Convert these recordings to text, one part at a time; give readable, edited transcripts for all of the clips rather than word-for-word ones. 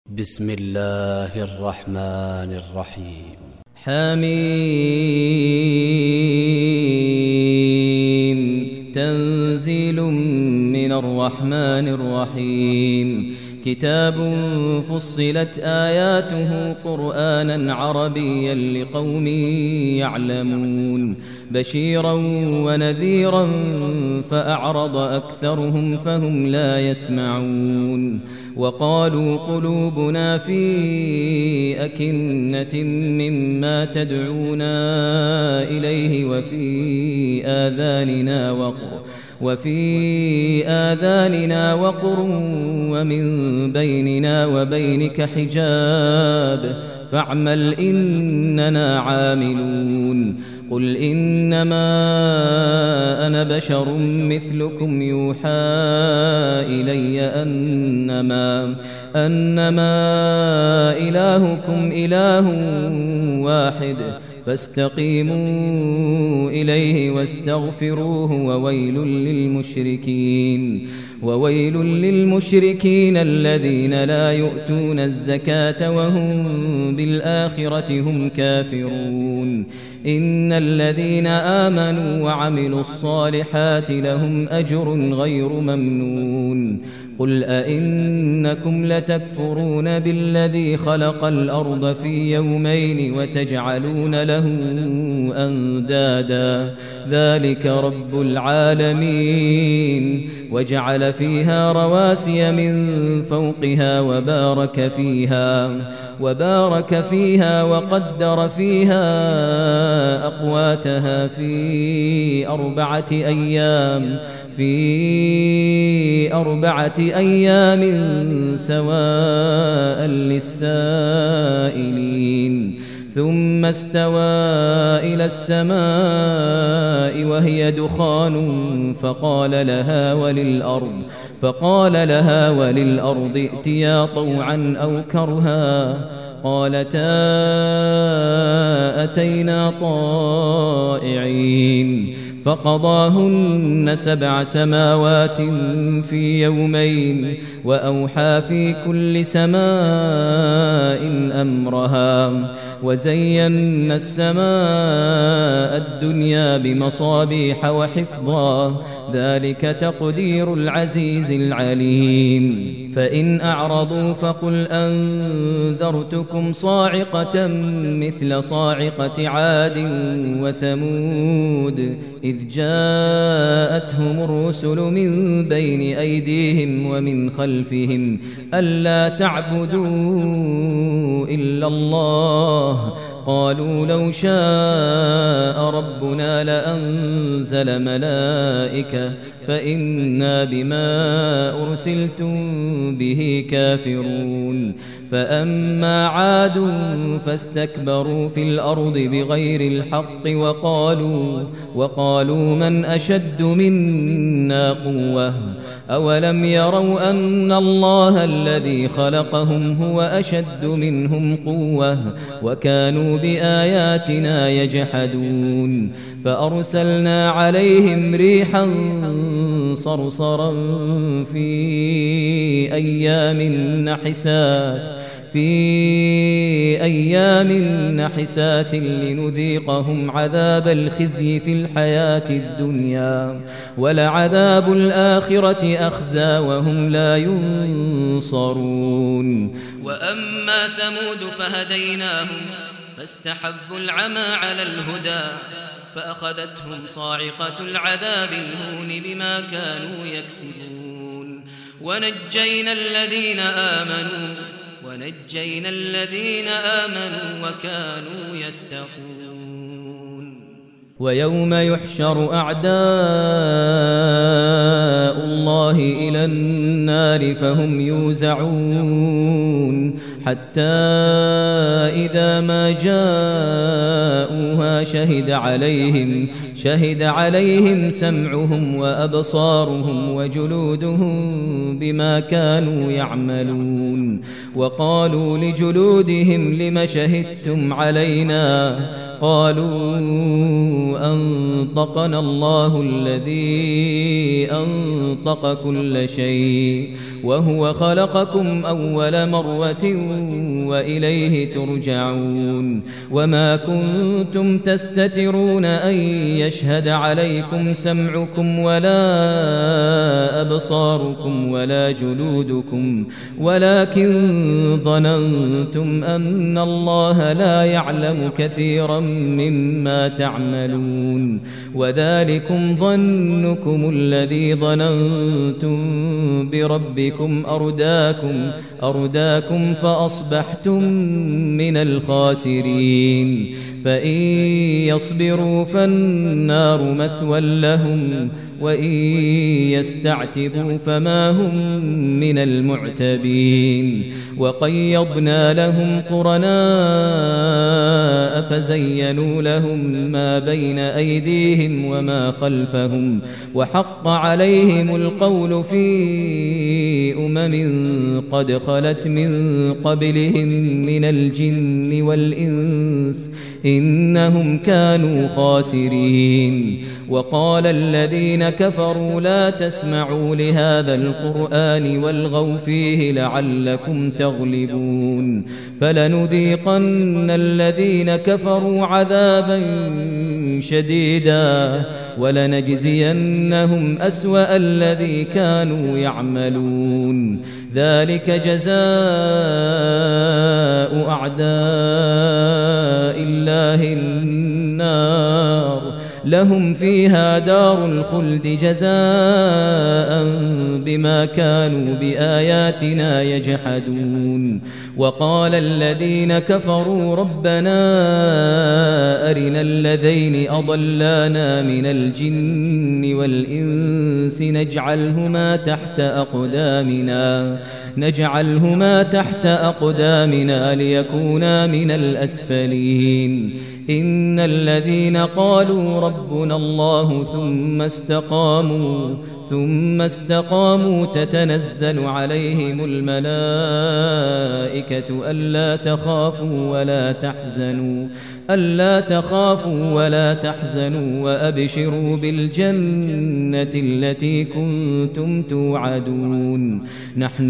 بسم الله الرحمن الرحيم. حميم تنزيل من الرحمن الرحيم. كتاب فصلت آياته قرآنا عربيا لقوم يعلمون بشيرا ونذيرا فأعرض أكثرهم فهم لا يسمعون. وقالوا قلوبنا في أكنة مما تدعونا إليه وفي آذاننا وقر ومن بيننا وبينك حجاب فاعمل إننا عاملون. قل إنما أنا بشر مثلكم يوحى إلي أنما إلهكم إله واحد فاستقيموا إليه واستغفروه وويل للمشركين الذين لا يؤتون الزكاة وهم بالآخرة هم كافرون. إن الذين آمنوا وعملوا الصالحات لهم أجر غير ممنون. قل أئنكم لتكفرون بالذي خلق الأرض في يومين وتجعلون له أندادا ذلك رب العالمين. وجعل فيها رواسي من فوقها وبارك فيها وقدر فيها أقواتها في أربعة أيام سواء للسائلين. ثم استوى إلى السماء وهي دخان فقال لها وللأرض ائتيا طوعا أو كرها قالتا أتينا طائعين. فقضاهن 7 سماوات في يومين وأوحى في كل سماء أمرها وزينا السماء الدنيا بمصابيح وحفظا ذلك تقدير العزيز العليم. فإن أعرضوا فقل أنذرتكم صاعقة مثل صاعقة عاد وثمود إذ جاءتهم الرسل من بين أيديهم ومن خلفهم ألا تعبدوا إلا الله قالوا لو شاء ربنا لأنزل ملائكة فإنا بما أرسلتم به كافرون. فأما عاد فاستكبروا في الأرض بغير الحق وقالوا من أشد منا قوة أولم يروا أن الله الذي خلقهم هو أشد منهم قوة وكانوا بآياتنا يجحدون. فأرسلنا عليهم ريحا صرصرا في أيام نحسات لنذيقهم عذاب الخزي في الحياة الدنيا ولعذاب الآخرة أخزى وهم لا ينصرون. وأما ثمود فهديناهم فاستحبوا العمى على الهدى فأخذتهم صاعقة العذاب الهون بما كانوا يكسبون. ونجينا الذين آمنوا وكانوا يتقون. ويوم يحشر أعداء الله إلى النار فهم يوزعون حتى إذا ما جاءوها شهد عليهم سمعهم وأبصارهم وجلودهم بما كانوا يعملون. وقالوا لجلودهم لم شهدتم علينا قالوا أنطقنا الله الذي أنطق كل شيء وهو خلقكم أول مرة وإليه ترجعون وما كنتم تستترون أن يشهد عليكم سمعكم ولا أبصاركم ولا جلودكم ولكن ظننتم أن الله لا يعلم كثيرا مما تعملون وذلكم ظنكم الذي ظننتم بربكم أرداكم فأصبحتم من الخاسرين فإن يصبروا فالنار مثوى لهم وإن يستعتبوا فما هم من المعتبين وقيضنا لهم قرناء فزينوا لهم ما بين أيديهم وما خلفهم وحق عليهم القول في قد خلت من قبلهم من الجن والإنس إنهم كانوا خاسرين وقال الذين كفروا لا تسمعوا لهذا القرآن والغوا فيه لعلكم تغلبون فلنذيقن الذين كفروا عذابا شديدا ولنجزينهم أسوأ الذي كانوا يعملون ذلك جزاء أعداء الله النار لهم فيها دار الخلد جزاء بما كانوا بآياتنا يجحدون وقال الذين كفروا ربنا أرنا الذين أضلانا من الجن والإنس نجعلهما تحت أقدامنا ليكونا من الأسفلين إن الذين قالوا ربنا الله ثم استقاموا تتنزل عليهم الملائكة ألا تخافوا ولا تحزنوا وأبشروا بالجنة التي كنتم توعدون نحن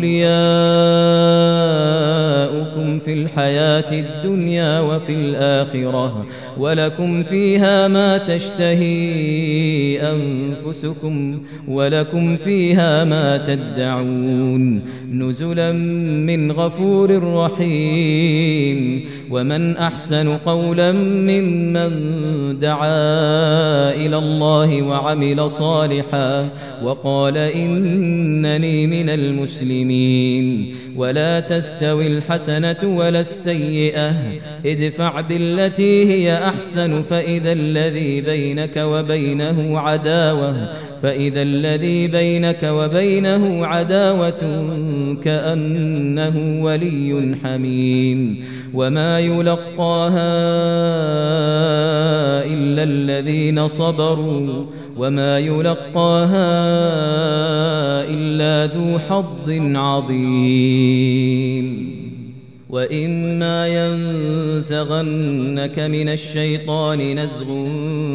أولياؤكم في الحياة الدنيا وفي الآخرة ولكم فيها ما تشتهي أنفسكم ولكم فيها ما تدعون نزلا من غفور رحيم ومن أحسن قولا ممن دعا إلى الله وعمل صالحا وقال إنني من المسلمين ولا تستوي الحسنة ولا السيئة ادفع بالتي هي أحسن فإذا الذي بينك وبينه عداوة كأنه ولي حميم وما يلقاها إلا الذين صبروا وما يلقاها إلا ذو حظ عظيم وإما ينزغنك من الشيطان نزغ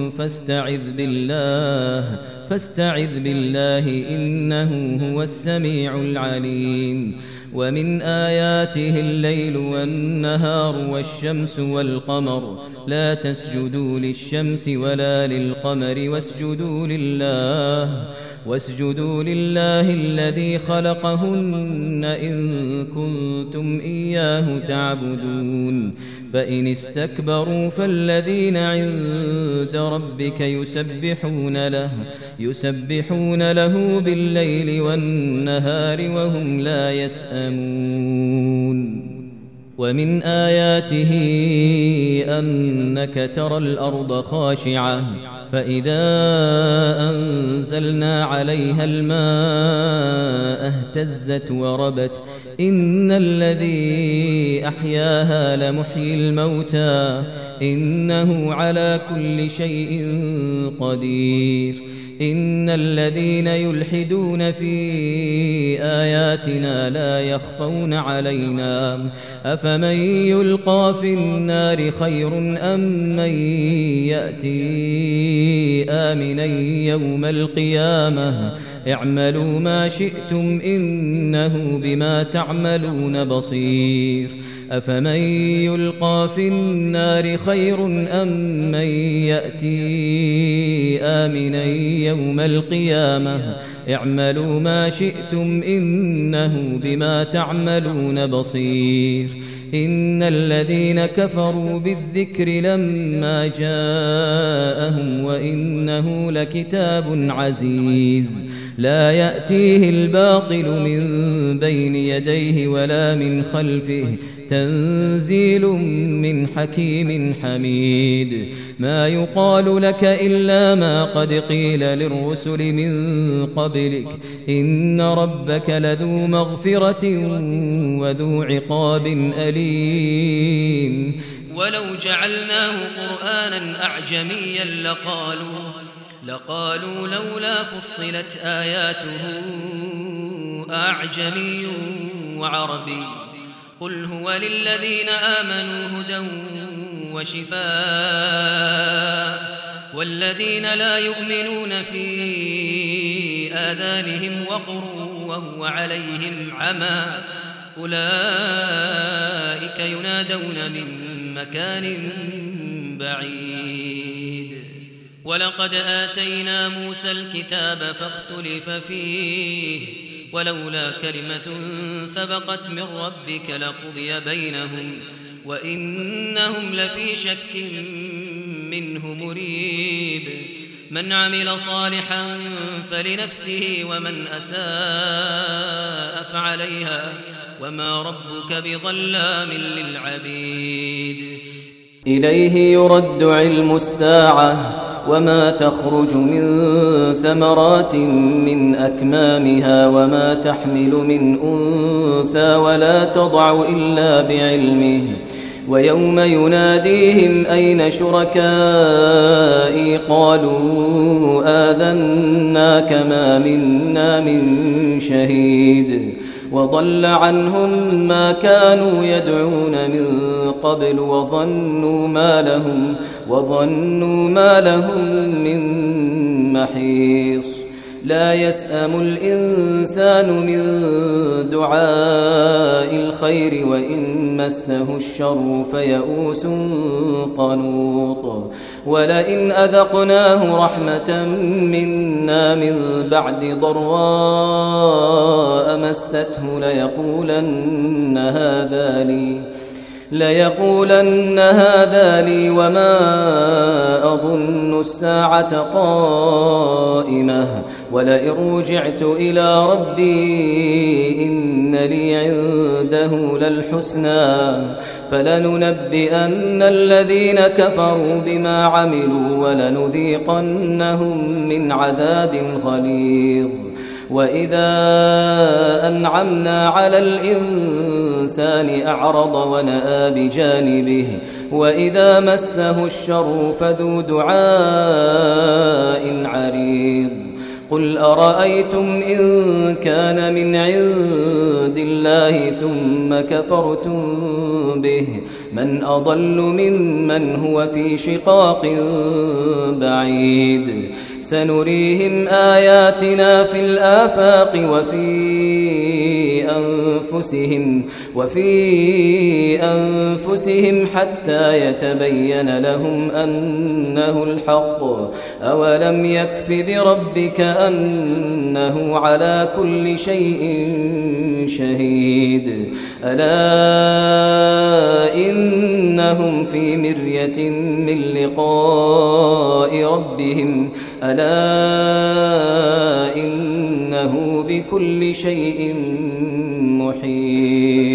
فاستعذ بالله إنه هو السميع العليم ومن آياته الليل والنهار والشمس والقمر لا تسجدوا للشمس ولا للقمر واسجدوا لله الذي خلقهن إن كنتم إياه تعبدون فإن استكبروا فالذين عند ربك يسبحون له بالليل والنهار وهم لا يسأمون ومن آياته أنك ترى الأرض خاشعة فإذا أنزلنا عليها الماء اهتزت وربت إن الذي أحياها لمحيي الموتى إنه على كل شيء قدير إن الذين يلحدون في آياتنا لا يخفون علينا أفمن يلقى في النار خير أم من يأتي آمنا يوم القيامة اعملوا ما شئتم إنه بما تعملون بصير أفمن يلقى في النار خير أم من يأتي آمنا يوم القيامة اعملوا ما شئتم إنه بما تعملون بصير إن الذين كفروا بالذكر لما جاءهم وإنه لكتاب عزيز لا يأتيه الباطل من بين يديه ولا من خلفه تنزيل من حكيم حميد ما يقال لك إلا ما قد قيل للرسل من قبلك إن ربك لذو مغفرة وذو عقاب أليم ولو جعلناه قرآنا أعجميا لقالوا لولا فصلت آياته أعجمي وعربي قل هو للذين آمنوا هدى وشفاء والذين لا يؤمنون في آذانهم وقر وهو عليهم عمى أولئك ينادون من مكان بعيد ولقد آتينا موسى الكتاب فاختلف فيه ولولا كلمة سبقت من ربك لقضي بينهم وإنهم لفي شك منه مريب من عمل صالحا فلنفسه ومن أساء فعليها وما ربك بظلام للعبيد إليه يرد علم الساعة وما تخرج من ثمرات من أكمامها وما تحمل من أنثى ولا تضع إلا بعلمه ويوم يناديهم أين شركائي قالوا آذناك ما منا من شهيد وضل عنهم ما كانوا يدعون من قبل وظنوا ما لهم من محيص لا يسأم الإنسان من دعاء الخير وإن مسه الشر فيئوس قنوط ولئن أذقناه رحمة منا من بعد ضراء مسته ليقولن هذا لي وما أظن الساعة قائمة ولئن رجعت إلى ربي إن لي عنده للحسنى فلننبئن الذين كفروا بما عملوا ولنذيقنهم من عذاب غليظ وإذا أنعمنا على الإنسان أعرض ونأى بجانبه وإذا مسه الشر فذو دعاء عريض قل أرأيتم إن كان من عند الله ثم كفرتم به من أضل ممن هو في شقاق بعيد سنريهم آياتنا في الآفاق وفي أنفسهم حتى يتبين لهم أنه الحق أولم يكف بربك أنه على كل شيء شهيد ألا إنهم في مرية من لقاء ربهم ألا إنه بكل شيء محيط